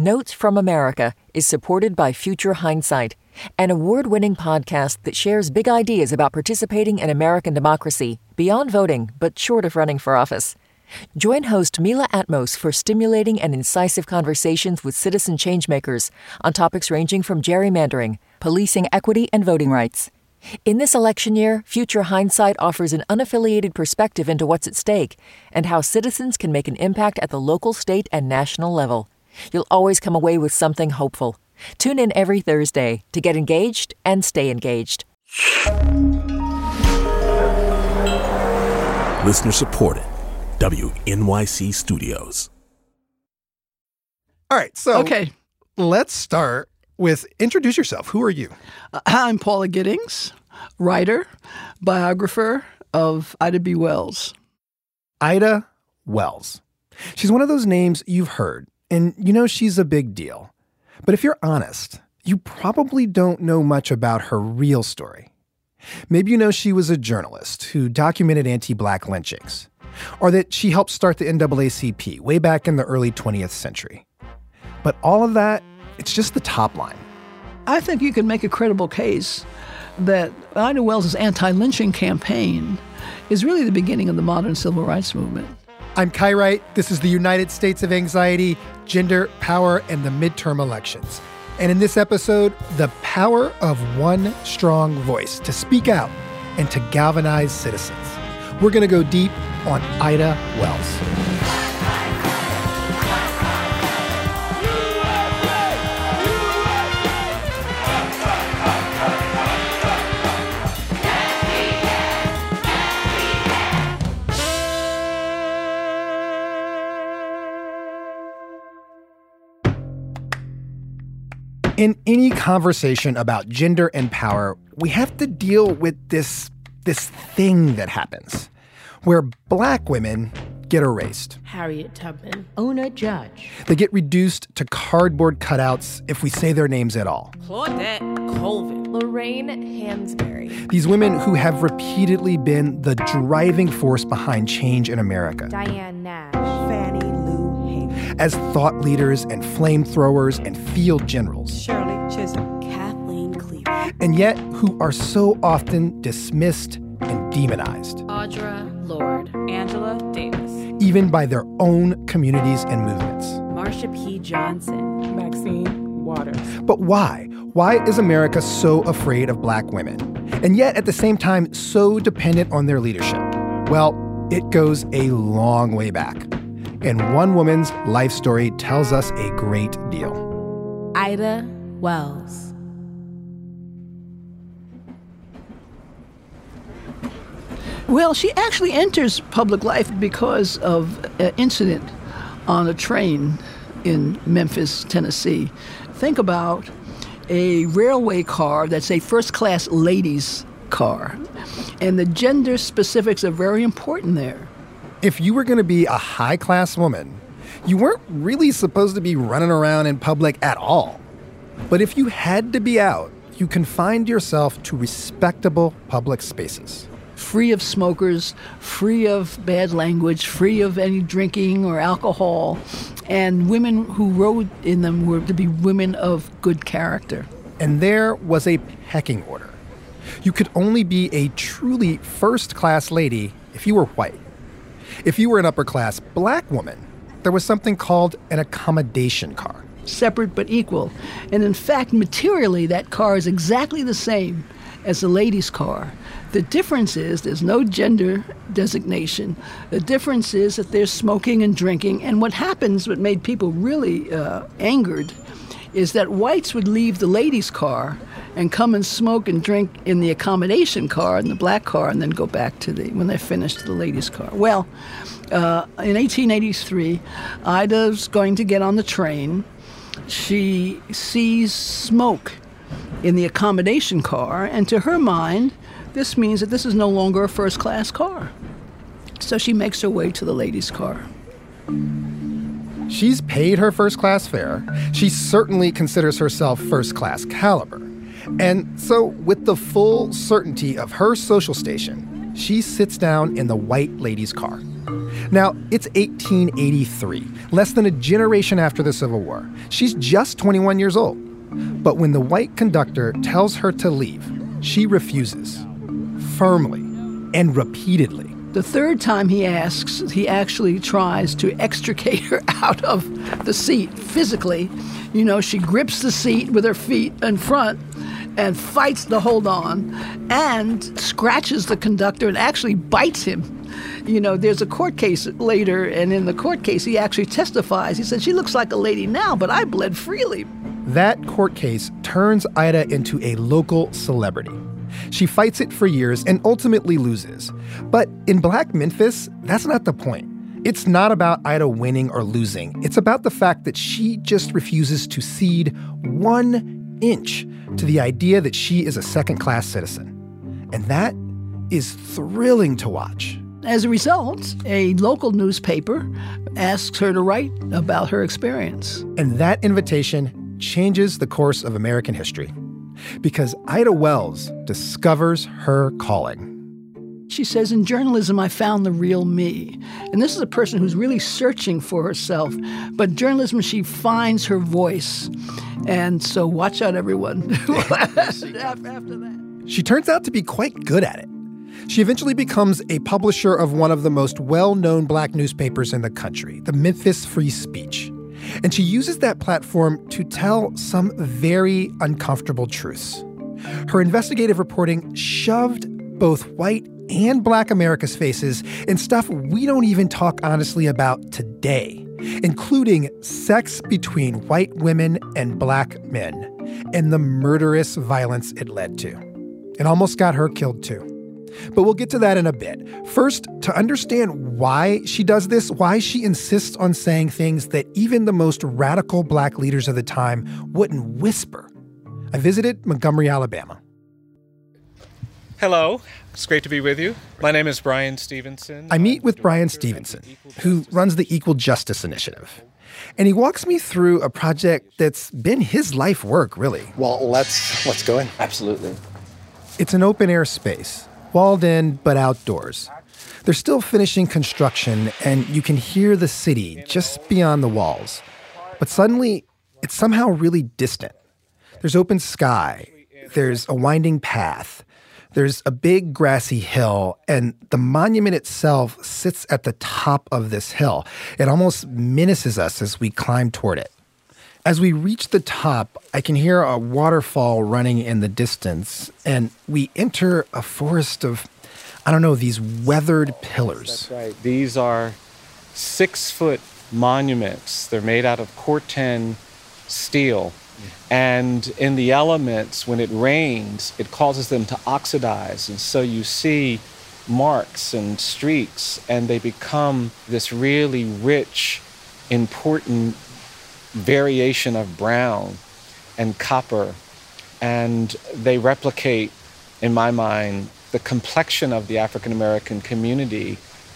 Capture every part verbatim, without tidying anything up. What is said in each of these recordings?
Notes from America is supported by Future Hindsight, an award-winning podcast that shares big ideas about participating in American democracy beyond voting, but short of running for office. Join host Mila Atmos for stimulating and incisive conversations with citizen changemakers on topics ranging from gerrymandering, policing equity, and voting rights. In this election year, Future Hindsight offers an unaffiliated perspective into what's at stake and how citizens can make an impact at the local, state, and national level. You'll always come away with something hopeful. Tune in every Thursday to get engaged and stay engaged. Listener supported. W N Y C Studios. All right, so okay. Let's start with introduce yourself. Who are you? Uh, I'm Paula Giddings, writer, biographer of Ida B. Wells. Ida Wells. She's one of those names you've heard, and you know she's a big deal. But if you're honest, you probably don't know much about her real story. Maybe you know she was a journalist who documented anti-black lynchings, or that she helped start the N double A C P way back in the early twentieth century. But all of that, it's just the top line. I think you can make a credible case that Ida Wells' anti-lynching campaign is really the beginning of the modern civil rights movement. I'm Kai Wright. This is the United States of Anxiety, Gender, Power, and the Midterm Elections. And in this episode, the power of one strong voice to speak out and to galvanize citizens. We're going to go deep on Ida Wells. In any conversation about gender and power, we have to deal with this, this thing that happens, where black women get erased. Harriet Tubman, Ona Judge. They get reduced to cardboard cutouts if we say their names at all. Claudette Colvin, Lorraine Hansberry. These women who have repeatedly been the driving force behind change in America. Diane Nash, Fannie Lou Hamer. As thought leaders and flamethrowers and field generals. Shirley Chisholm, Kathleen Cleaver. And yet who are so often dismissed and demonized. Audra Lorde, Angela Davis. Even by their own communities and movements. Marsha P. Johnson, Maxine Waters. But why? Why is America so afraid of black women? And yet, at the same time, so dependent on their leadership? Well, it goes a long way back. And one woman's life story tells us a great deal. Ida Wells. Well, she actually enters public life because of an incident on a train in Memphis, Tennessee. Think about a railway car that's a first-class ladies' car. And the gender specifics are very important there. If you were going to be a high-class woman, you weren't really supposed to be running around in public at all. But if you had to be out, you confined yourself to respectable public spaces. Free of smokers, free of bad language, free of any drinking or alcohol. And women who rode in them were to be women of good character. And there was a pecking order. You could only be a truly first-class lady if you were white. If you were an upper-class black woman, there was something called an accommodation car. Separate but equal. And in fact, materially, that car is exactly the same as the ladies' car. The difference is there's no gender designation. The difference is that there's smoking and drinking. And what happens, what made people really uh, angered, is that whites would leave the ladies' car and come and smoke and drink in the accommodation car, in the black car, and then go back to the, when they're finished, to the ladies' car. Well, uh, in eighteen eighty-three, Ida's going to get on the train. She sees smoke in the accommodation car, and to her mind, this means that this is no longer a first-class car. So she makes her way to the ladies' car. She's paid her first-class fare. She certainly considers herself first-class caliber. And so, with the full certainty of her social station, she sits down in the white ladies' car. Now, it's eighteen eighty-three, less than a generation after the Civil War. She's just twenty-one years old. But when the white conductor tells her to leave, she refuses, firmly and repeatedly. The third time he asks, he actually tries to extricate her out of the seat physically. You know, she grips the seat with her feet in front and fights to hold on and scratches the conductor and actually bites him. You know, there's a court case later, and in the court case, he actually testifies. He said, she looks like a lady now, but I bled freely. That court case turns Ida into a local celebrity. She fights it for years and ultimately loses. But in Black Memphis, that's not the point. It's not about Ida winning or losing. It's about the fact that she just refuses to cede one inch to the idea that she is a second-class citizen. And that is thrilling to watch. As a result, a local newspaper asks her to write about her experience. And that invitation changes the course of American history, because Ida Wells discovers her calling. She says, in journalism, I found the real me. And this is a person who's really searching for herself. But in journalism, she finds her voice. And so watch out, everyone. after, after that. She turns out to be quite good at it. She eventually becomes a publisher of one of the most well-known Black newspapers in the country, the Memphis Free Speech. And she uses that platform to tell some very uncomfortable truths. Her investigative reporting shoved both white and Black America's faces in stuff we don't even talk honestly about today, including sex between white women and Black men and the murderous violence it led to. It almost got her killed too. But we'll get to that in a bit. First, to understand why she does this, why she insists on saying things that even the most radical Black leaders of the time wouldn't whisper, I visited Montgomery, Alabama. Hello. It's great to be with you. My name is Brian Stevenson. I meet with Brian Stevenson, who runs the Equal Justice Initiative. And he walks me through a project that's been his life work, really. Well, let's let's go in. Absolutely. It's an open-air space, walled in but outdoors. They're still finishing construction, and you can hear the city just beyond the walls. But suddenly, it's somehow really distant. There's open sky. There's a winding path. There's a big grassy hill, and the monument itself sits at the top of this hill. It almost menaces us as we climb toward it. As we reach the top, I can hear a waterfall running in the distance, and we enter a forest of, I don't know, these weathered pillars. That's right. These are six-foot monuments. They're made out of corten steel. And in the elements, when it rains, it causes them to oxidize. And so you see marks and streaks, and they become this really rich, important variation of brown and copper. And they replicate, in my mind, the complexion of the African American community.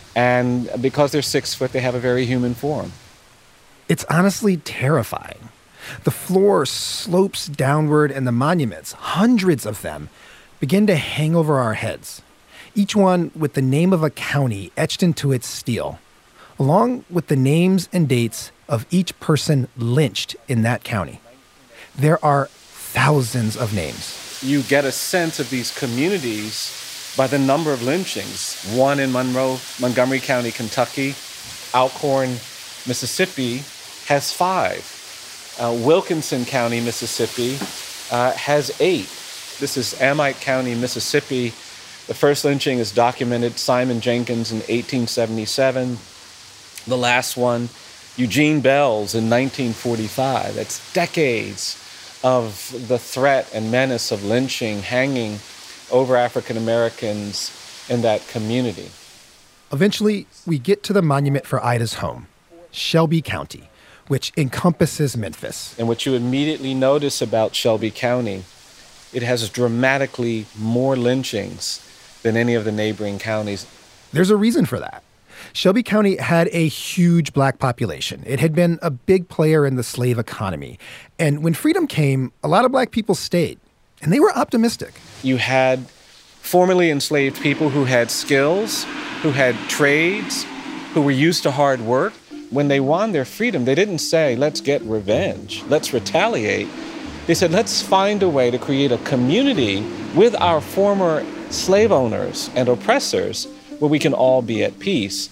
And because they're six foot, they have a very human form. It's honestly terrifying. The floor slopes downward, and the monuments, hundreds of them, begin to hang over our heads, each one with the name of a county etched into its steel, along with the names and dates of each person lynched in that county. There are thousands of names. You get a sense of these communities by the number of lynchings. One in Monroe, Montgomery County, Kentucky. Alcorn, Mississippi, has five. Uh, Wilkinson County, Mississippi, uh, has eight. This is Amite County, Mississippi. The first lynching is documented, Simon Jenkins in eighteen seventy-seven. The last one, Eugene Bells in nineteen forty-five. That's decades of the threat and menace of lynching hanging over African Americans in that community. Eventually, we get to the monument for Ida's home, Shelby County, which encompasses Memphis. And what you immediately notice about Shelby County, it has dramatically more lynchings than any of the neighboring counties. There's a reason for that. Shelby County had a huge Black population. It had been a big player in the slave economy. And when freedom came, a lot of Black people stayed, and they were optimistic. You had formerly enslaved people who had skills, who had trades, who were used to hard work, when they won their freedom, they didn't say, let's get revenge, let's retaliate. They said, let's find a way to create a community with our former slave owners and oppressors where we can all be at peace.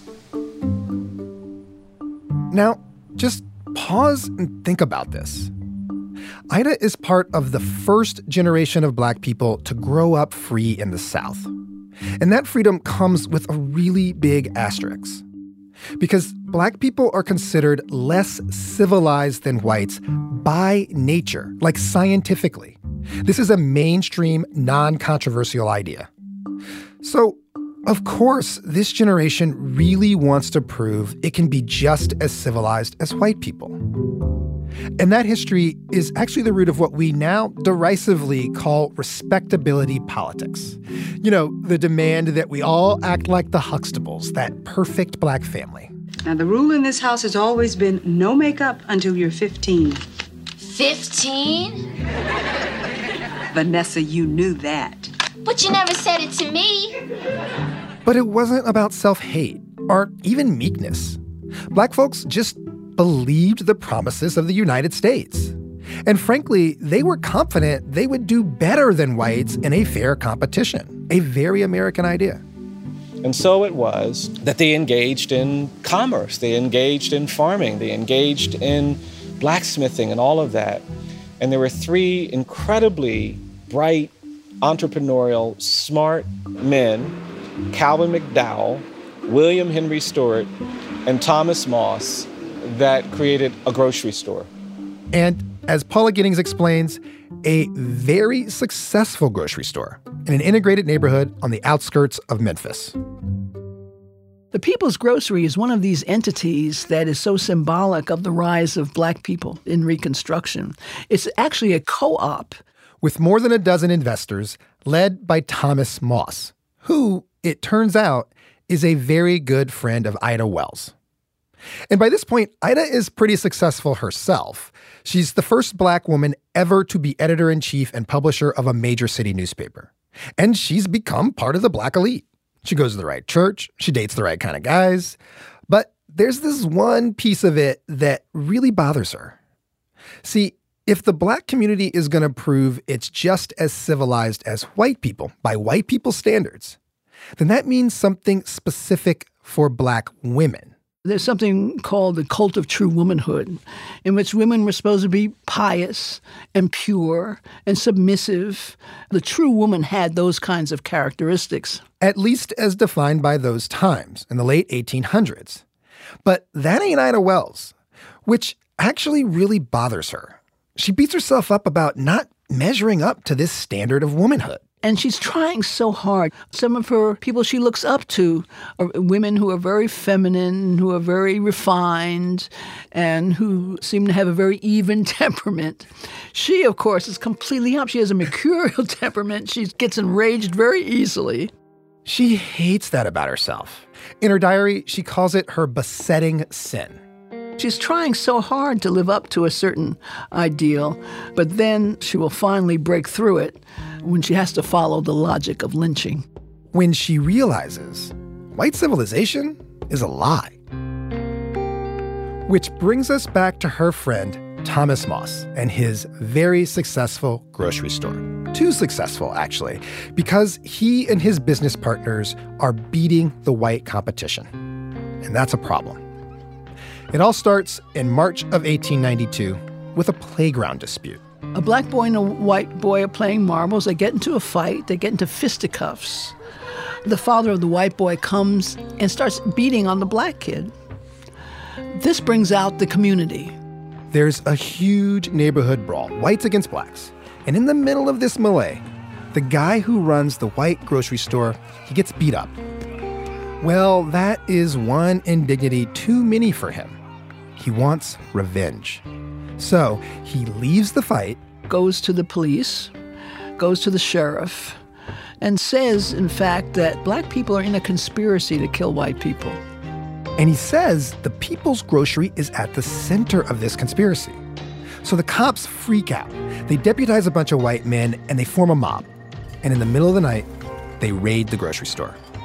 Now, just pause and think about this. Ida is part of the first generation of Black people to grow up free in the South. And that freedom comes with a really big asterisk. Because Black people are considered less civilized than whites by nature, like scientifically. This is a mainstream, non-controversial idea. So, of course, this generation really wants to prove it can be just as civilized as white people. And that history is actually the root of what we now derisively call respectability politics. You know, the demand that we all act like the Huxtables, that perfect Black family. Now, the rule in this house has always been no makeup until you're fifteen. fifteen? Vanessa, you knew that. But you never said it to me. But it wasn't about self-hate or even meekness. Black folks just believed the promises of the United States. And frankly, they were confident they would do better than whites in a fair competition. A very American idea. And so it was that they engaged in commerce, they engaged in farming, they engaged in blacksmithing and all of that. And there were three incredibly bright, entrepreneurial, smart men, Calvin McDowell, William Henry Stewart, and Thomas Moss, that created a grocery store. And as Paula Giddings explains, a very successful grocery store in an integrated neighborhood on the outskirts of Memphis. The People's Grocery is one of these entities that is so symbolic of the rise of Black people in Reconstruction. It's actually a co-op. With more than a dozen investors, led by Thomas Moss, who, it turns out, is a very good friend of Ida Wells. And by this point, Ida is pretty successful herself. She's the first Black woman ever to be editor-in-chief and publisher of a major city newspaper. And she's become part of the Black elite. She goes to the right church, she dates the right kind of guys. But there's this one piece of it that really bothers her. See, if the Black community is going to prove it's just as civilized as white people, by white people's standards, then that means something specific for Black women. There's something called the cult of true womanhood, in which women were supposed to be pious and pure and submissive. The true woman had those kinds of characteristics. At least as defined by those times, in the late eighteen hundreds. But that ain't Ida Wells, which actually really bothers her. She beats herself up about not measuring up to this standard of womanhood. And she's trying so hard. Some of her people she looks up to are women who are very feminine, who are very refined, and who seem to have a very even temperament. She, of course, is completely up. She has a mercurial temperament. She gets enraged very easily. She hates that about herself. In her diary, she calls it her besetting sin. She's trying so hard to live up to a certain ideal, but then she will finally break through it when she has to follow the logic of lynching. When she realizes white civilization is a lie. Which brings us back to her friend, Thomas Moss, and his very successful grocery store. Too successful, actually, because he and his business partners are beating the white competition. And that's a problem. It all starts in March of eighteen ninety-two with a playground dispute. A Black boy and a white boy are playing marbles. They get into a fight. They get into fisticuffs. The father of the white boy comes and starts beating on the Black kid. This brings out the community. There's a huge neighborhood brawl, whites against Blacks. And in the middle of this melee, the guy who runs the white grocery store, he gets beat up. Well, that is one indignity too many for him. He wants revenge. So he leaves the fight, goes to the police, goes to the sheriff, and says, in fact, that Black people are in a conspiracy to kill white people. And he says the People's Grocery is at the center of this conspiracy. So the cops freak out. They deputize a bunch of white men and they form a mob. And in the middle of the night, they raid the grocery store.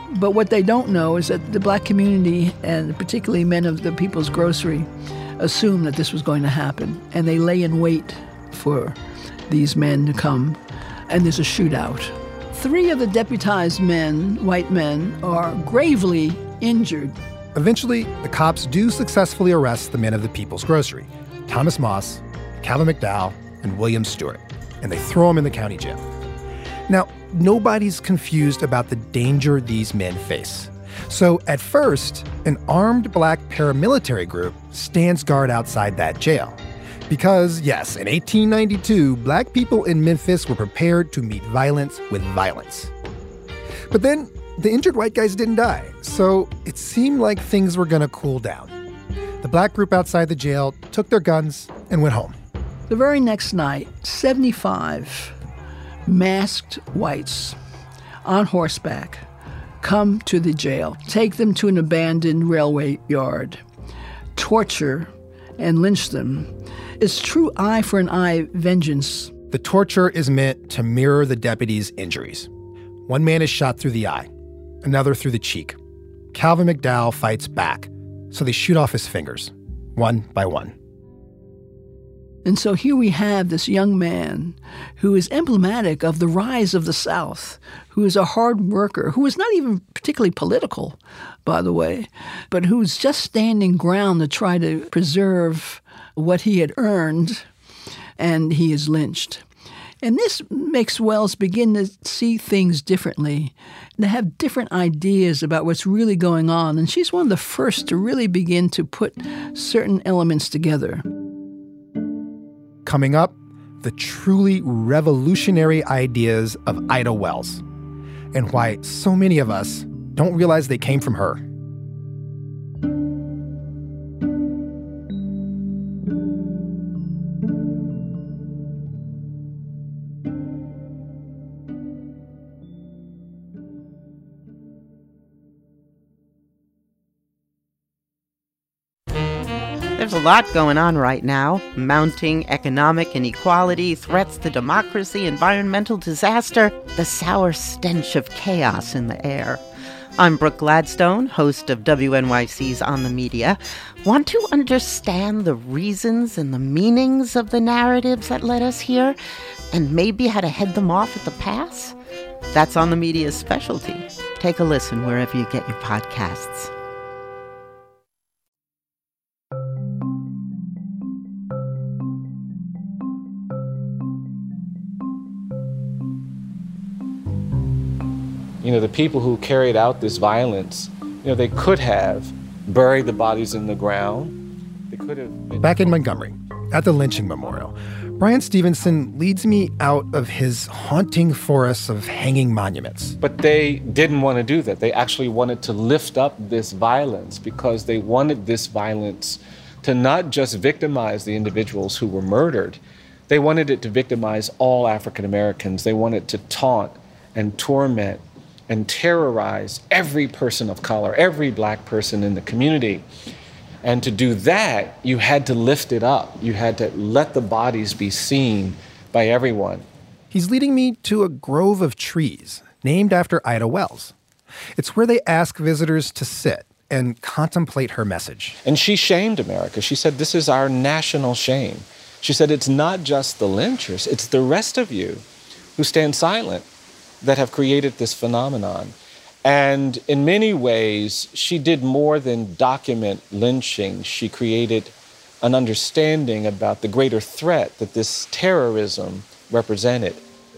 But what they don't know is that the black community, and particularly men of the People's Grocery, assumed that this was going to happen. And they lay in wait for these men to come. And there's a shootout. Three of the deputized men, white men, are gravely injured. Eventually, the cops do successfully arrest the men of the People's Grocery, Thomas Moss, Calvin McDowell, and William Stewart, and they throw them in the county jail. Now, nobody's confused about the danger these men face. So at first, an armed black paramilitary group stands guard outside that jail. Because, yes, in eighteen ninety-two, black people in Memphis were prepared to meet violence with violence. But then, the injured white guys didn't die, so it seemed like things were going to cool down. The black group outside the jail took their guns and went home. The very next night, seventy-five masked whites on horseback come to the jail, take them to an abandoned railway yard, torture and lynch them. It's true eye for an eye vengeance. The torture is meant to mirror the deputies' injuries. One man is shot through the eye, another through the cheek. Calvin McDowell fights back, so they shoot off his fingers, one by one. And so here we have this young man who is emblematic of the rise of the South, who is a hard worker, who is not even particularly political, by the way, but who's just standing ground to try to preserve what he had earned, and he is lynched. And this makes Wells begin to see things differently, to have different ideas about what's really going on. And she's one of the first to really begin to put certain elements together. Coming up, the truly revolutionary ideas of Ida Wells, and why so many of us don't realize they came from her. There's a lot going on right now. Mounting economic inequality, threats to democracy, environmental disaster, the sour stench of chaos in the air. I'm Brooke Gladstone, host of W N Y C's On the Media. Want to understand the reasons and the meanings of the narratives that led us here, and maybe how to head them off at the pass? That's On the Media's specialty. Take a listen wherever you get your podcasts. You know, the people who carried out this violence, you know, they could have buried the bodies in the ground. They could have... Been... Back in Montgomery, at the lynching memorial, Bryan Stevenson leads me out of his haunting forest of hanging monuments. But they didn't want to do that. They actually wanted to lift up this violence because they wanted this violence to not just victimize the individuals who were murdered. They wanted it to victimize all African Americans. They wanted to taunt and torment and terrorize every person of color, every black person in the community. And to do that, you had to lift it up. You had to let the bodies be seen by everyone. He's leading me to a grove of trees named after Ida Wells. It's where they ask visitors to sit and contemplate her message. And she shamed America. She said, this is our national shame. She said, it's not just the lynchers, it's the rest of you who stand silent that have created this phenomenon. And in many ways, she did more than document lynching. She created an understanding about the greater threat that this terrorism represented.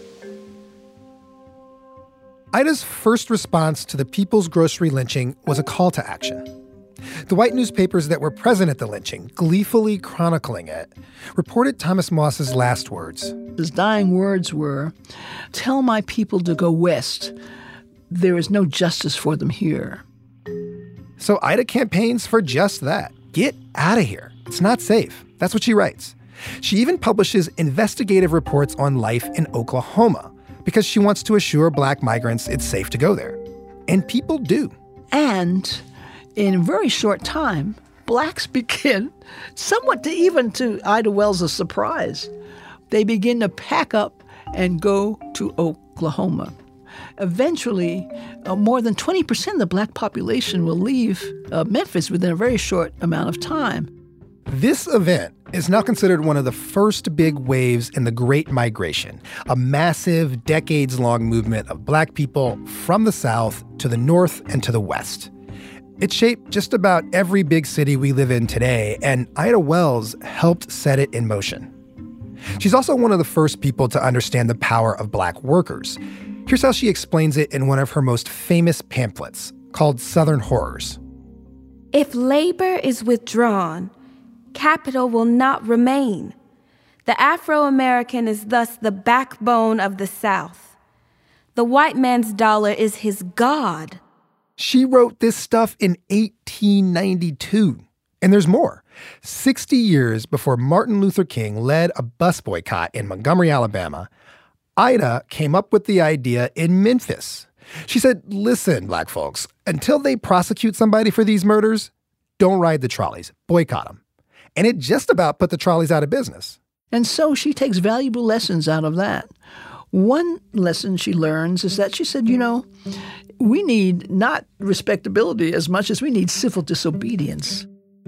Ida's first response to the People's Grocery lynching was a call to action. The white newspapers that were present at the lynching, gleefully chronicling it, reported Thomas Moss's last words. His dying words were, "Tell my people to go west. There is no justice for them here." So Ida campaigns for just that. Get out of here. It's not safe. That's what she writes. She even publishes investigative reports on life in Oklahoma because she wants to assure black migrants it's safe to go there. And people do. And in a very short time, blacks begin, somewhat to even to Ida Wells' surprise, they begin to pack up and go to Oklahoma. eventually uh, more than twenty percent of the black population will leave uh, Memphis within a very short amount of time. This event is now considered one of the first big waves in the Great Migration, a massive, decades-long movement of black people from the South to the North and to the West. It shaped just about every big city we live in today, and Ida Wells helped set it in motion. She's also one of the first people to understand the power of black workers. Here's how she explains it in one of her most famous pamphlets, called Southern Horrors. If labor is withdrawn, capital will not remain. The Afro-American is thus the backbone of the South. The white man's dollar is his god. She wrote this stuff in eighteen ninety-two. And there's more. sixty years before Martin Luther King led a bus boycott in Montgomery, Alabama, Ida came up with the idea in Memphis. She said, listen, black folks, until they prosecute somebody for these murders, don't ride the trolleys, boycott them. And it just about put the trolleys out of business. And so she takes valuable lessons out of that. One lesson she learns is that she said, you know, we need not respectability as much as we need civil disobedience.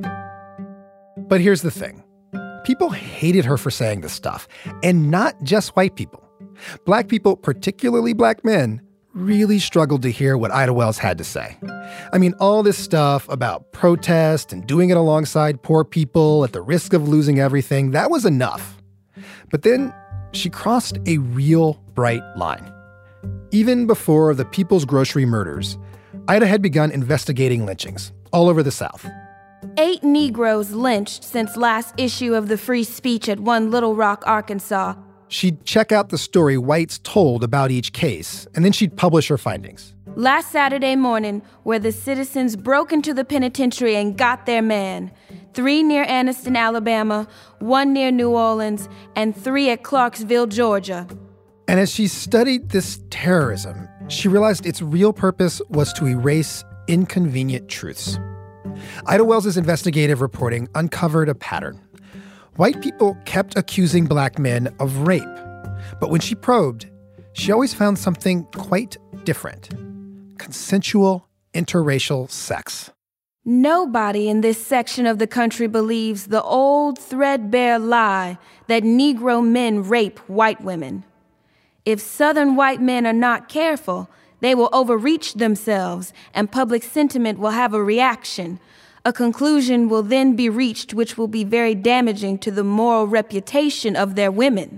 But here's the thing. People hated her for saying this stuff, and not just white people. Black people, particularly black men, really struggled to hear what Ida Wells had to say. I mean, all this stuff about protest and doing it alongside poor people at the risk of losing everything, that was enough. But then she crossed a real bright line. Even before the People's Grocery murders, Ida had begun investigating lynchings all over the South. Eight Negroes lynched since last issue of the Free Speech at One Little Rock, Arkansas. She'd check out the story whites told about each case, and then she'd publish her findings. Last Saturday morning, where the citizens broke into the penitentiary and got their man. Three near Anniston, Alabama, one near New Orleans, and three at Clarksville, Georgia. And as she studied this terrorism, she realized its real purpose was to erase inconvenient truths. Ida Wells' investigative reporting uncovered a pattern. White people kept accusing black men of rape. But when she probed, she always found something quite different. Consensual, interracial sex. Nobody in this section of the country believes the old threadbare lie that Negro men rape white women. If Southern white men are not careful, they will overreach themselves and public sentiment will have a reaction. A conclusion will then be reached which will be very damaging to the moral reputation of their women.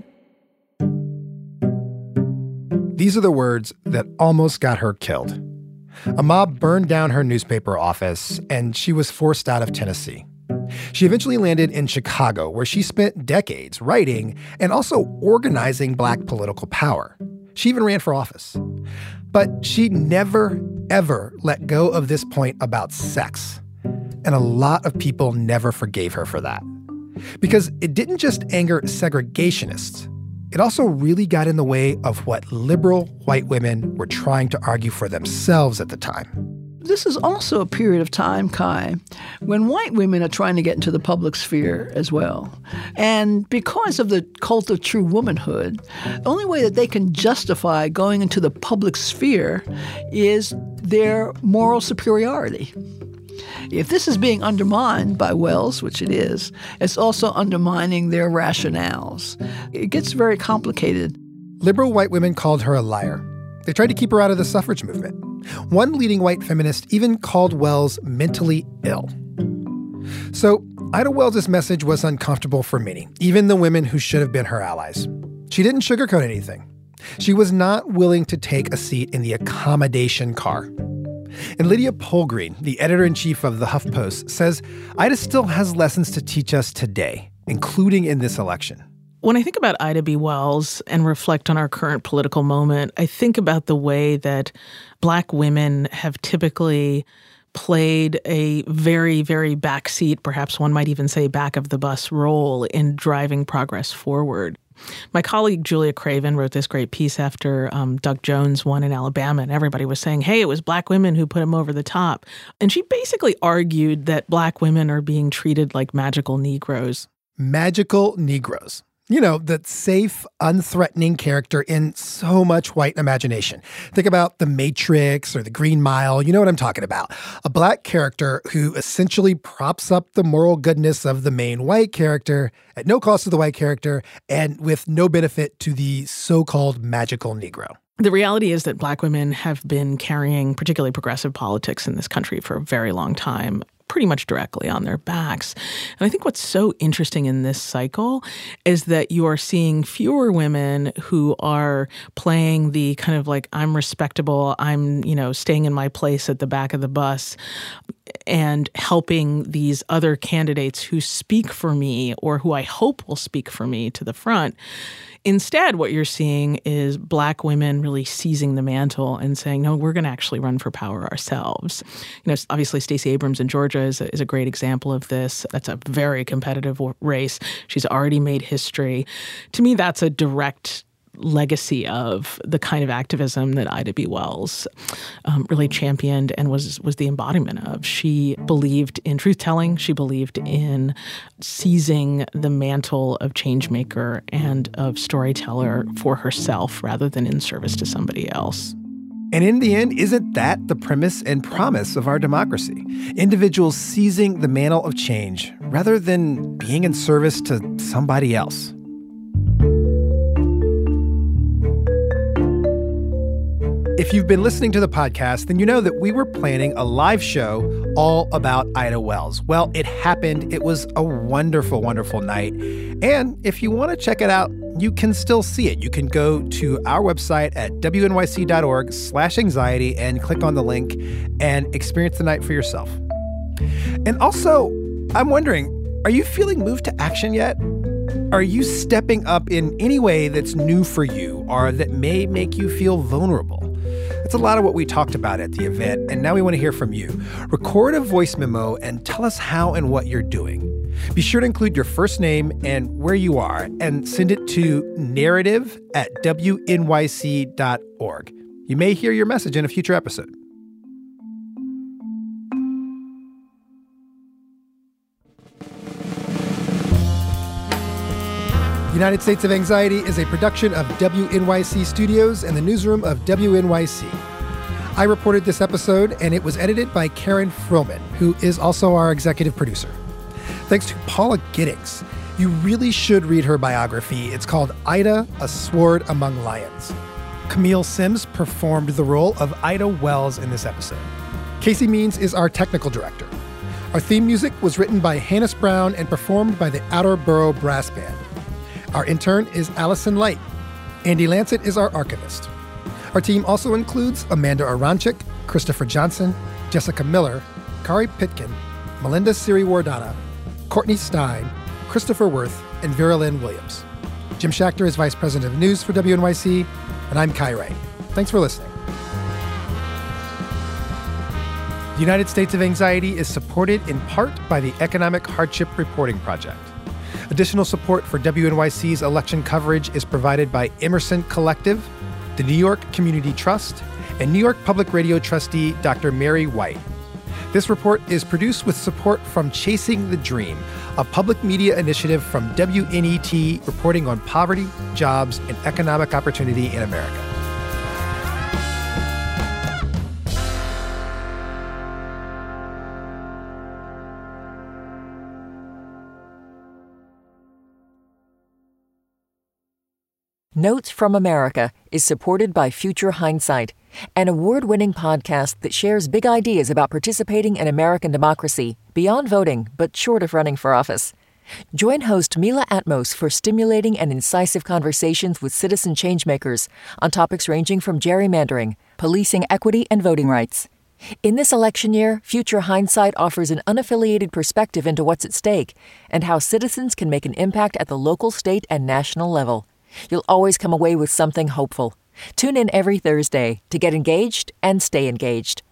These are the words that almost got her killed. A mob burned down her newspaper office, and she was forced out of Tennessee. She eventually landed in Chicago, where she spent decades writing and also organizing black political power. She even ran for office. But she never, ever let go of this point about sex. And a lot of people never forgave her for that. Because it didn't just anger segregationists. It also really got in the way of what liberal white women were trying to argue for themselves at the time. This is also a period of time, Kai, when white women are trying to get into the public sphere as well. And because of the cult of true womanhood, the only way that they can justify going into the public sphere is their moral superiority. If this is being undermined by Wells, which it is, it's also undermining their rationales. It gets very complicated. Liberal white women called her a liar. They tried to keep her out of the suffrage movement. One leading white feminist even called Wells mentally ill. So Ida Wells' message was uncomfortable for many, even the women who should have been her allies. She didn't sugarcoat anything. She was not willing to take a seat in the accommodation car. And Lydia Polgreen, the editor-in-chief of the HuffPost, says Ida still has lessons to teach us today, including in this election. When I think about Ida B. Wells and reflect on our current political moment, I think about the way that Black women have typically played a very, very backseat, perhaps one might even say back of the bus role in driving progress forward. My colleague Julia Craven wrote this great piece after um, Doug Jones won in Alabama, and everybody was saying, hey, it was Black women who put him over the top. And she basically argued that Black women are being treated like magical Negroes. Magical Negroes. You know, the safe, unthreatening character in so much white imagination. Think about The Matrix or The Green Mile. You know what I'm talking about. A black character who essentially props up the moral goodness of the main white character at no cost to the white character and with no benefit to the so-called magical Negro. The reality is that Black women have been carrying particularly progressive politics in this country for a very long time, pretty much directly on their backs. And I think what's so interesting in this cycle is that you are seeing fewer women who are playing the kind of like, I'm respectable, I'm, you know, staying in my place at the back of the bus, and helping these other candidates who speak for me or who I hope will speak for me to the front. Instead, what you're seeing is Black women really seizing the mantle and saying, no, we're going to actually run for power ourselves. You know, obviously, Stacey Abrams in Georgia is a, is a great example of this. That's a very competitive race. She's already made history. To me, that's a direct legacy of the kind of activism that Ida B. Wells um, really championed and was was the embodiment of. She believed in truth-telling. She believed in seizing the mantle of changemaker and of storyteller for herself rather than in service to somebody else. And in the end, isn't that the premise and promise of our democracy? Individuals seizing the mantle of change rather than being in service to somebody else. If you've been listening to the podcast, then you know that we were planning a live show all about Ida Wells. Well, it happened. It was a wonderful, wonderful night. And if you want to check it out, you can still see it. You can go to our website at W N Y C dot org slash anxiety and click on the link and experience the night for yourself. And also, I'm wondering, are you feeling moved to action yet? Are you stepping up in any way that's new for you or that may make you feel vulnerable? That's a lot of what we talked about at the event, and now we want to hear from you. Record a voice memo and tell us how and what you're doing. Be sure to include your first name and where you are, and send it to narrative at W N Y C dot org. You may hear your message in a future episode. United States of Anxiety is a production of W N Y C Studios and the newsroom of W N Y C. I reported this episode, and it was edited by Karen Frillman, who is also our executive producer. Thanks to Paula Giddings. You really should read her biography. It's called Ida, A Sword Among Lions. Camille Sims performed the role of Ida Wells in this episode. Casey Means is our technical director. Our theme music was written by Hannes Brown and performed by the Outer Borough Brass Band. Our intern is Allison Light. Andy Lancet is our archivist. Our team also includes Amanda Aronchik, Christopher Johnson, Jessica Miller, Kari Pitkin, Melinda Siri-Wardana, Courtney Stein, Christopher Worth, and Vera Lynn Williams. Jim Schachter is Vice President of News for W N Y C, and I'm Kai Ray. Thanks for listening. The United States of Anxiety is supported in part by the Economic Hardship Reporting Project. Additional support for W N Y C's election coverage is provided by Emerson Collective, the New York Community Trust, and New York Public Radio trustee Doctor Mary White. This report is produced with support from Chasing the Dream, a public media initiative from W N E T reporting on poverty, jobs, and economic opportunity in America. Notes from America is supported by Future Hindsight, an award-winning podcast that shares big ideas about participating in American democracy beyond voting, but short of running for office. Join host Mila Atmos for stimulating and incisive conversations with citizen changemakers on topics ranging from gerrymandering, policing equity, and voting rights. In this election year, Future Hindsight offers an unaffiliated perspective into what's at stake and how citizens can make an impact at the local, state, and national level. You'll always come away with something hopeful. Tune in every Thursday to get engaged and stay engaged.